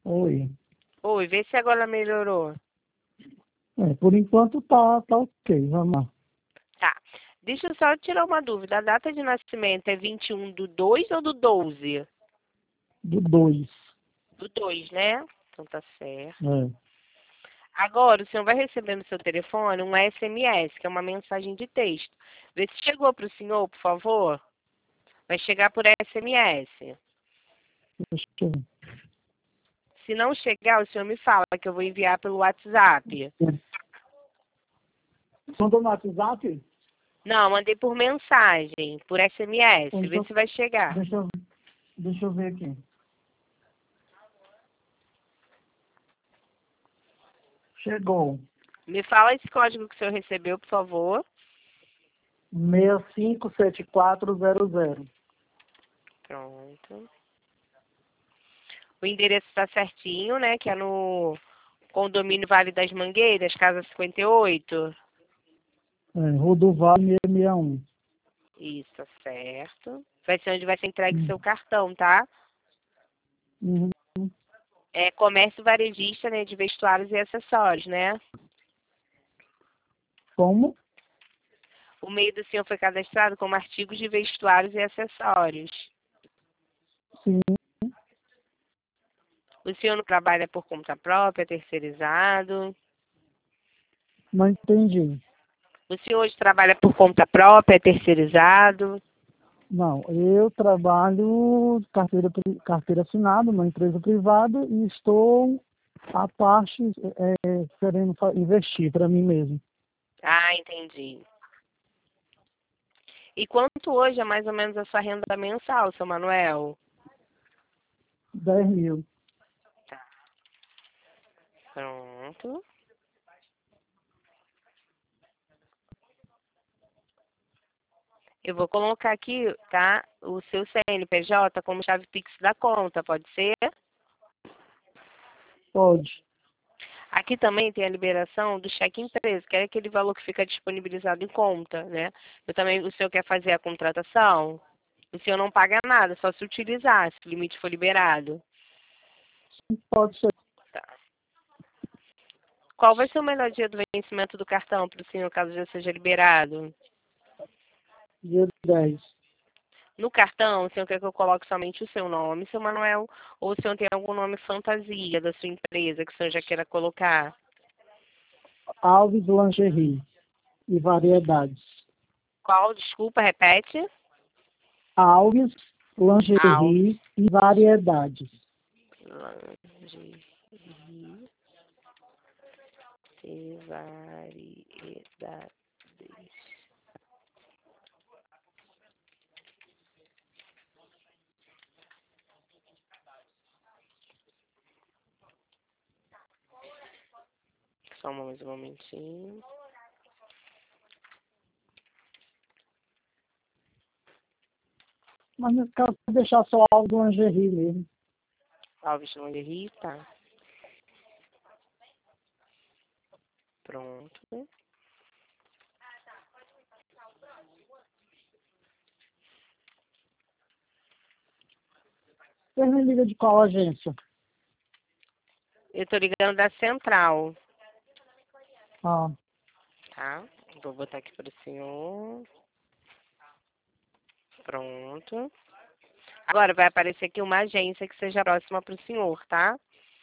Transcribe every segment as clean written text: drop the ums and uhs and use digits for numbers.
Oi. Oi, vê se agora melhorou. Por enquanto tá ok, vamos lá. Tá. Deixa eu só tirar uma dúvida. A data de nascimento é 21/2 ou do 12? Do 2. Do 2, né? Então tá certo. É. Agora, o senhor vai receber no seu telefone um SMS, que é uma mensagem de texto. Vê se chegou para o senhor, por favor. Vai chegar por SMS. Deixa eu Se não chegar, o senhor me fala que eu vou enviar pelo WhatsApp. ver. Mandou no WhatsApp? Não, mandei por mensagem, por SMS. Vê Então, se vai chegar. deixa eu ver aqui. Chegou. Me fala esse código que o senhor recebeu, por favor. 657400. Pronto. O endereço está certinho, né? Que é no condomínio Vale das Mangueiras, casa 58. Rodovalho 661. Isso, tá certo. Vai ser onde vai ser entregue o seu cartão, tá? Uhum. É comércio varejista, né? De vestuários e acessórios, né? Como? O meio do senhor foi cadastrado como artigos de vestuários e acessórios. Sim. O senhor não trabalha por conta própria, terceirizado. Não entendi. O senhor hoje trabalha por conta própria, terceirizado. Não, eu trabalho carteira assinada, uma empresa privada, e estou à parte querendo investir para mim mesmo. Ah, entendi. E quanto hoje é mais ou menos a sua renda mensal, seu Manuel? 10.000. Tá. Pronto. Eu vou colocar aqui, tá, o seu CNPJ como chave Pix da conta, pode ser? Pode. Aqui também tem a liberação do cheque empresa, que é aquele valor que fica disponibilizado em conta, né? Eu também, o senhor quer fazer a contratação? O senhor não paga nada, só se utilizar, se o limite for liberado. Pode ser Tá. Qual vai ser o melhor dia do vencimento do cartão para o senhor, caso já seja liberado? dia 10. No cartão, o senhor quer que eu coloque somente o seu nome, seu Manuel, ou o senhor tem algum nome fantasia da sua empresa que o senhor já queira colocar? Alves Lingerie e variedades. Qual? Desculpa, repete. Alves Alves Lingerie e variedades. Lingerie e variedades. Só mais um momentinho. Mas nesse caso, vou deixar só Alves Lingerie mesmo. Alves Lingerie, tá. Pronto. Você me liga de qual agência? Eu tô ligando da central, Ah, tá? Vou botar aqui para o senhor. Pronto. Agora vai aparecer aqui uma agência que seja próxima para o senhor, tá?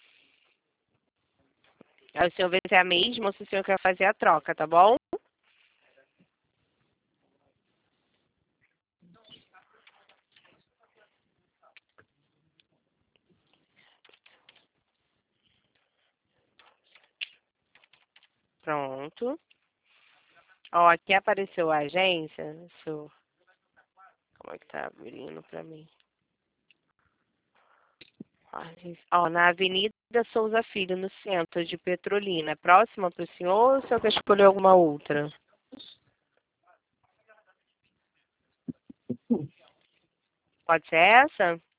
Aí o senhor vê se é a mesma ou se o senhor quer fazer a troca, tá bom? Pronto. Ó, aqui apareceu a agência. Deixa eu... Como é que tá abrindo pra mim? Ó, na Avenida Souza Filho, no centro de Petrolina. É próxima pro senhor ou o senhor quer escolher alguma outra? Pode ser essa?